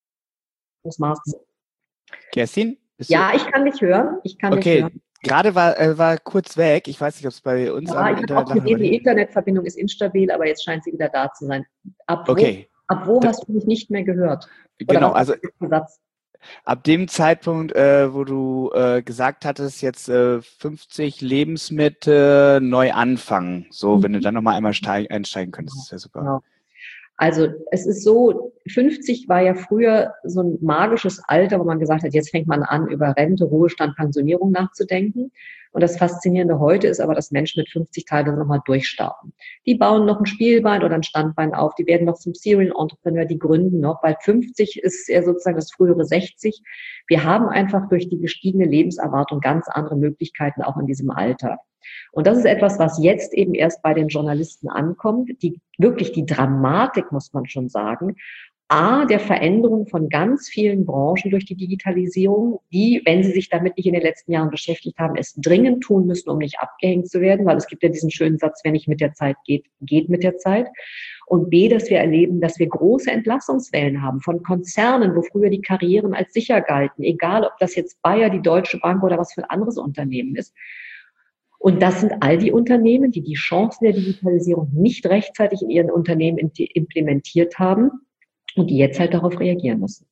Kerstin? Ja, ich kann dich hören. Ich kann dich hören. Gerade war kurz weg. Ich weiß nicht, ob es bei uns ja, ich habe auch gesehen, die Internetverbindung ist instabil, aber jetzt scheint sie wieder da zu sein. Ab wo hast du mich nicht mehr gehört? Oder genau, also ab dem Zeitpunkt, wo du gesagt hattest, jetzt 50 Lebensmittel neu anfangen. So, wenn du dann nochmal einmal einsteigen könntest, das wäre super. Genau. Also es ist so, 50 war ja früher so ein magisches Alter, wo man gesagt hat, jetzt fängt man an, über Rente, Ruhestand, Pensionierung nachzudenken. Und das Faszinierende heute ist aber, dass Menschen mit 50 teilweise nochmal durchstarten. Die bauen noch ein Spielbein oder ein Standbein auf, die werden noch zum Serial Entrepreneur, die gründen noch, weil 50 ist ja sozusagen das frühere 60. Wir haben einfach durch die gestiegene Lebenserwartung ganz andere Möglichkeiten auch in diesem Alter. Und das ist etwas, was jetzt eben erst bei den Journalisten ankommt, die wirklich die Dramatik, muss man schon sagen, der Veränderung von ganz vielen Branchen durch die Digitalisierung, die, wenn sie sich damit nicht in den letzten Jahren beschäftigt haben, es dringend tun müssen, um nicht abgehängt zu werden, weil es gibt ja diesen schönen Satz, wer nicht mit der Zeit geht, geht mit der Zeit. Und B, dass wir erleben, dass wir große Entlassungswellen haben von Konzernen, wo früher die Karrieren als sicher galten, egal ob das jetzt Bayer, die Deutsche Bank oder was für ein anderes Unternehmen ist. Und das sind all die Unternehmen, die die Chancen der Digitalisierung nicht rechtzeitig in ihren Unternehmen implementiert haben und die jetzt halt darauf reagieren müssen.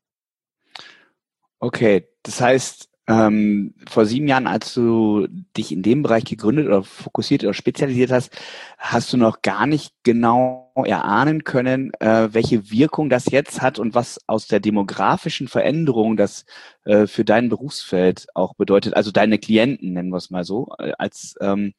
Okay, das heißt, vor 7 Jahren, als du dich in dem Bereich gegründet oder fokussiert oder spezialisiert hast, hast du noch gar nicht genau erahnen können, welche Wirkung das jetzt hat und was aus der demografischen Veränderung das für dein Berufsfeld auch bedeutet, also deine Klienten, nennen wir es mal so, als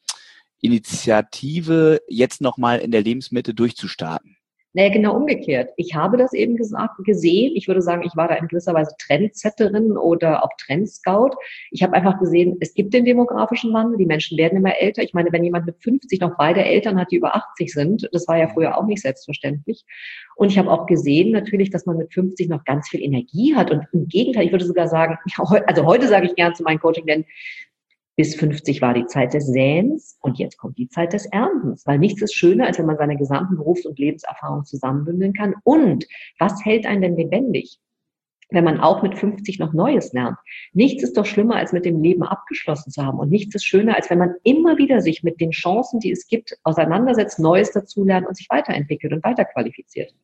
Initiative jetzt nochmal in der Lebensmitte durchzustarten. Naja, genau umgekehrt. Ich habe das eben gesehen. Ich würde sagen, ich war da in gewisser Weise Trendsetterin oder auch Trendscout. Ich habe einfach gesehen, es gibt den demografischen Wandel. Die Menschen werden immer älter. Ich meine, wenn jemand mit 50 noch beide Eltern hat, die über 80 sind, das war ja früher auch nicht selbstverständlich. Und ich habe auch gesehen natürlich, dass man mit 50 noch ganz viel Energie hat. Und im Gegenteil, ich würde sogar sagen, also heute sage ich gern zu meinen Coaching, denn bis 50 war die Zeit des Säens und jetzt kommt die Zeit des Erntens, weil nichts ist schöner, als wenn man seine gesamten Berufs- und Lebenserfahrung zusammenbündeln kann. Und was hält einen denn lebendig, wenn man auch mit 50 noch Neues lernt? Nichts ist doch schlimmer, als mit dem Leben abgeschlossen zu haben. Und nichts ist schöner, als wenn man immer wieder sich mit den Chancen, die es gibt, auseinandersetzt, Neues dazulernt und sich weiterentwickelt und weiterqualifiziert.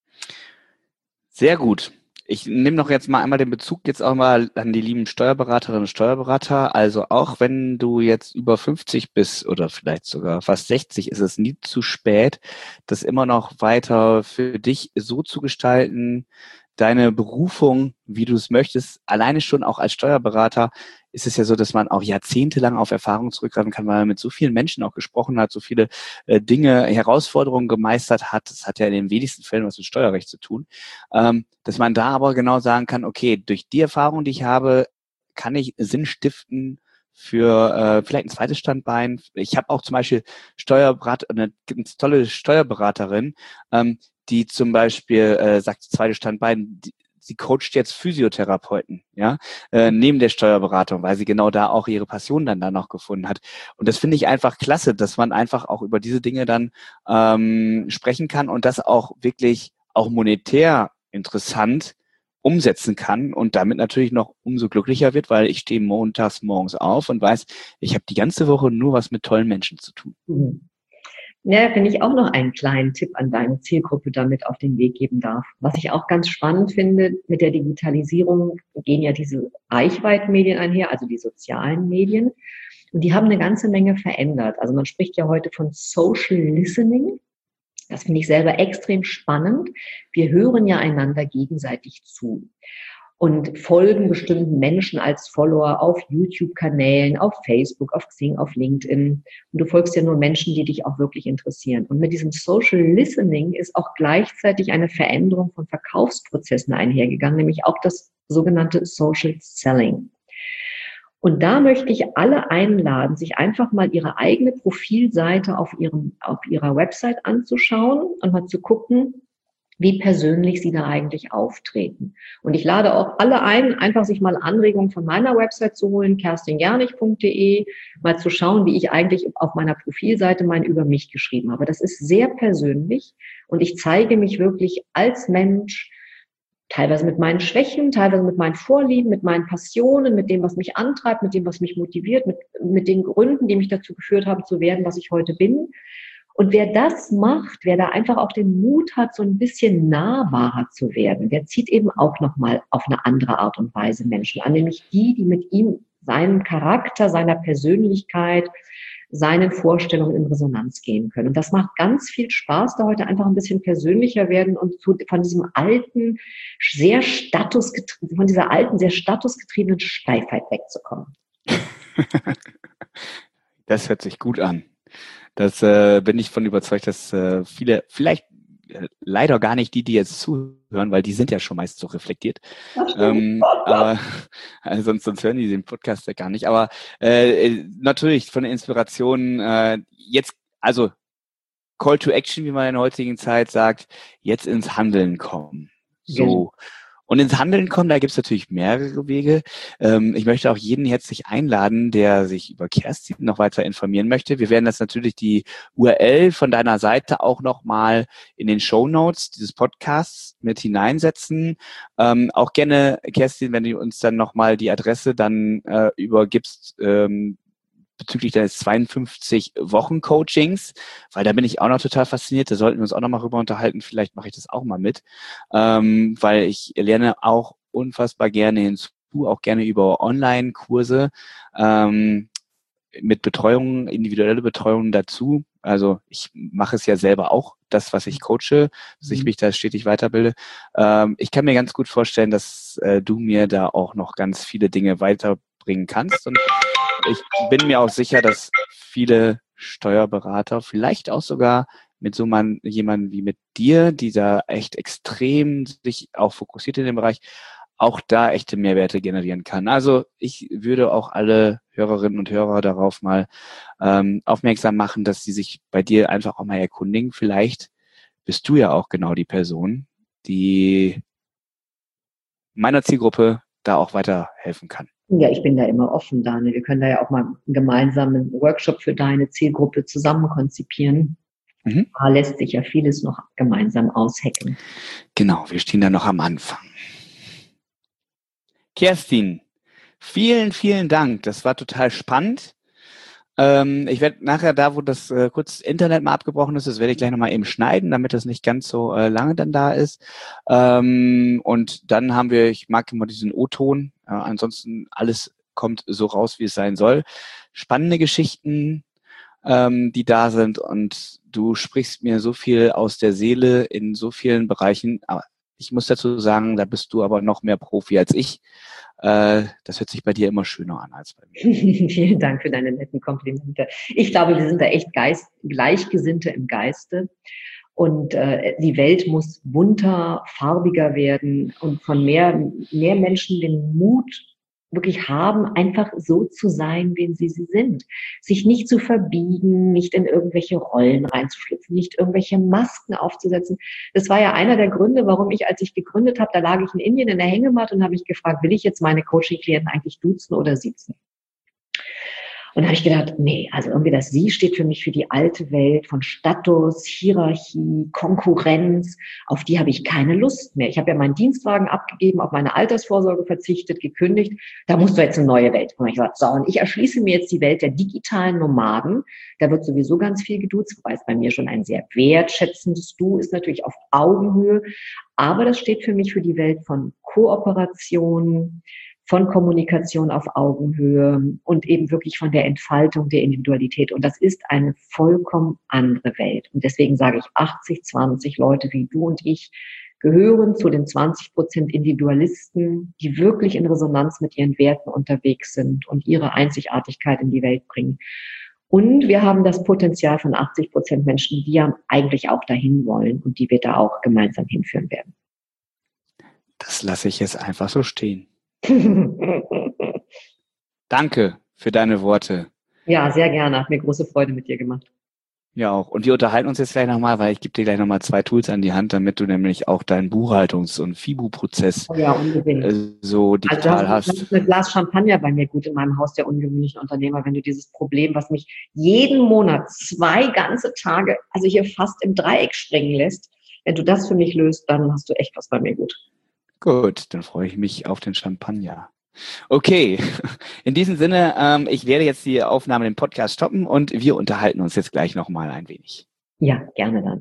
Sehr gut. Ich nehme noch jetzt mal einmal den Bezug jetzt auch mal an die lieben Steuerberaterinnen und Steuerberater. Also auch wenn du jetzt über 50 bist oder vielleicht sogar fast 60, ist es nie zu spät, das immer noch weiter für dich so zu gestalten, deine Berufung, wie du es möchtest. Alleine schon auch als Steuerberater ist es ja so, dass man auch jahrzehntelang auf Erfahrung zurückgreifen kann, weil man mit so vielen Menschen auch gesprochen hat, so viele Dinge, Herausforderungen gemeistert hat. Das hat ja in den wenigsten Fällen was mit Steuerrecht zu tun. Dass man da aber genau sagen kann, okay, durch die Erfahrung, die ich habe, kann ich Sinn stiften für vielleicht ein zweites Standbein. Ich habe auch zum Beispiel eine ganz tolle Steuerberaterin, die zum Beispiel sagt, zweites Standbein, sie coacht jetzt Physiotherapeuten, ja, neben der Steuerberatung, weil sie genau da auch ihre Passion dann da noch gefunden hat. Und das finde ich einfach klasse, dass man einfach auch über diese Dinge dann sprechen kann und das auch wirklich auch monetär interessant umsetzen kann und damit natürlich noch umso glücklicher wird, weil ich stehe montags morgens auf und weiß, ich habe die ganze Woche nur was mit tollen Menschen zu tun. Mhm. Ja, wenn ich auch noch einen kleinen Tipp an deine Zielgruppe damit auf den Weg geben darf. Was ich auch ganz spannend finde, mit der Digitalisierung gehen ja diese Reichweitenmedien einher, also die sozialen Medien. Und die haben eine ganze Menge verändert. Also man spricht ja heute von Social Listening. Das finde ich selber extrem spannend. Wir hören ja einander gegenseitig zu und folgen bestimmten Menschen als Follower auf YouTube-Kanälen, auf Facebook, auf Xing, auf LinkedIn. Und du folgst ja nur Menschen, die dich auch wirklich interessieren. Und mit diesem Social Listening ist auch gleichzeitig eine Veränderung von Verkaufsprozessen einhergegangen, nämlich auch das sogenannte Social Selling. Und da möchte ich alle einladen, sich einfach mal ihre eigene Profilseite auf ihrer Website anzuschauen und mal zu gucken, wie persönlich sie da eigentlich auftreten. Und ich lade auch alle ein, einfach sich mal Anregungen von meiner Website zu holen, kerstingernich.de, mal zu schauen, wie ich eigentlich auf meiner Profilseite mein über mich geschrieben habe. Das ist sehr persönlich und ich zeige mich wirklich als Mensch, teilweise mit meinen Schwächen, teilweise mit meinen Vorlieben, mit meinen Passionen, mit dem, was mich antreibt, mit dem, was mich motiviert, mit den Gründen, die mich dazu geführt haben, zu werden, was ich heute bin. Und wer das macht, wer da einfach auch den Mut hat, so ein bisschen nahbarer zu werden, der zieht eben auch nochmal auf eine andere Art und Weise Menschen an, nämlich die mit ihm, seinem Charakter, seiner Persönlichkeit, seinen Vorstellungen in Resonanz gehen können. Und das macht ganz viel Spaß, da heute einfach ein bisschen persönlicher werden und von diesem alten, von dieser alten, sehr statusgetriebenen Steifheit wegzukommen. Das hört sich gut an. Das bin ich von überzeugt, dass viele, vielleicht leider gar nicht die jetzt zuhören, weil die sind ja schon meist so reflektiert. Aber sonst hören die den Podcast ja gar nicht. Aber natürlich von der Inspiration jetzt, also Call to Action, wie man in der heutigen Zeit sagt, jetzt ins Handeln kommen. So. Genau. Und ins Handeln kommen, da gibt es natürlich mehrere Wege. Ich möchte auch jeden herzlich einladen, der sich über Kerstin noch weiter informieren möchte. Wir werden das natürlich die URL von deiner Seite auch nochmal in den Shownotes dieses Podcasts mit hineinsetzen. Auch gerne, Kerstin, wenn du uns dann nochmal die Adresse dann übergibst, bezüglich deines 52-Wochen-Coachings, weil da bin ich auch noch total fasziniert, da sollten wir uns auch noch mal rüber unterhalten, vielleicht mache ich das auch mal mit, weil ich lerne auch unfassbar gerne hinzu, auch gerne über Online-Kurse mit Betreuung, individuelle Betreuung dazu. Also ich mache es ja selber auch, das, was ich coache, dass ich mich da stetig weiterbilde. Ich kann mir ganz gut vorstellen, dass du mir da auch noch ganz viele Dinge weiterbringen kannst und ich bin mir auch sicher, dass viele Steuerberater, vielleicht auch sogar mit so jemandem wie mit dir, die da echt extrem sich auch fokussiert in dem Bereich, auch da echte Mehrwerte generieren kann. Also ich würde auch alle Hörerinnen und Hörer darauf mal aufmerksam machen, dass sie sich bei dir einfach auch mal erkundigen. Vielleicht bist du ja auch genau die Person, die meiner Zielgruppe da auch weiterhelfen kann. Ja, ich bin da immer offen, Daniel. Wir können da ja auch mal einen gemeinsamen Workshop für deine Zielgruppe zusammen konzipieren. Da lässt sich ja vieles noch gemeinsam aushacken. Genau, wir stehen da noch am Anfang. Kerstin, vielen, vielen Dank. Das war total spannend. Ich werde nachher da, wo das kurz Internet mal abgebrochen ist, das werde ich gleich nochmal eben schneiden, damit das nicht ganz so lange dann da ist. Und dann haben wir, ich mag immer diesen O-Ton, ansonsten alles kommt so raus, wie es sein soll. Spannende Geschichten, die da sind und du sprichst mir so viel aus der Seele in so vielen Bereichen. Aber ich muss dazu sagen, da bist du aber noch mehr Profi als ich. Das hört sich bei dir immer schöner an als bei mir. Vielen Dank für deine netten Komplimente. Ich glaube, wir sind da echt Gleichgesinnte im Geiste. Und die Welt muss bunter, farbiger werden und von mehr Menschen den Mut wirklich haben, einfach so zu sein, wie sie sind. Sich nicht zu verbiegen, nicht in irgendwelche Rollen reinzuschlüpfen, nicht irgendwelche Masken aufzusetzen. Das war ja einer der Gründe, warum ich, als ich gegründet habe, da lag ich in Indien in der Hängematte und habe mich gefragt, will ich jetzt meine Coaching-Klienten eigentlich duzen oder siezen? Und da habe ich gedacht, nee, also irgendwie das Sie steht für mich für die alte Welt von Status, Hierarchie, Konkurrenz. Auf die habe ich keine Lust mehr. Ich habe ja meinen Dienstwagen abgegeben, auf meine Altersvorsorge verzichtet, gekündigt. Da musst du jetzt eine neue Welt. Und ich gesagt, so, und ich erschließe mir jetzt die Welt der digitalen Nomaden. Da wird sowieso ganz viel geduzt, wobei es bei mir schon ein sehr wertschätzendes Du ist, natürlich auf Augenhöhe. Aber das steht für mich für die Welt von Kooperation, von Kommunikation auf Augenhöhe und eben wirklich von der Entfaltung der Individualität. Und das ist eine vollkommen andere Welt. Und deswegen sage ich, 80-20 Leute wie du und ich gehören zu den 20% Individualisten, die wirklich in Resonanz mit ihren Werten unterwegs sind und ihre Einzigartigkeit in die Welt bringen. Und wir haben das Potenzial von 80% Menschen, die ja eigentlich auch dahin wollen und die wir da auch gemeinsam hinführen werden. Das lasse ich jetzt einfach so stehen. Danke für deine Worte. Ja, sehr gerne. Hat mir große Freude mit dir gemacht. Ja auch. Und wir unterhalten uns jetzt gleich nochmal, weil ich gebe dir gleich nochmal 2 Tools an die Hand, damit du nämlich auch deinen Buchhaltungs- und FIBU-Prozess Ja, unbedingt. so Also digital das hast. ist ein Glas Champagner bei mir gut in meinem Haus der ungewöhnlichen Unternehmer, wenn du dieses Problem, was mich jeden Monat 2 ganze Tage, also hier fast im Dreieck springen lässt, wenn du das für mich löst, dann hast du echt was bei mir gut. Gut, dann freue ich mich auf den Champagner. Okay, in diesem Sinne, ich werde jetzt die Aufnahme, den Podcast stoppen und wir unterhalten uns jetzt gleich nochmal ein wenig. Ja, gerne dann.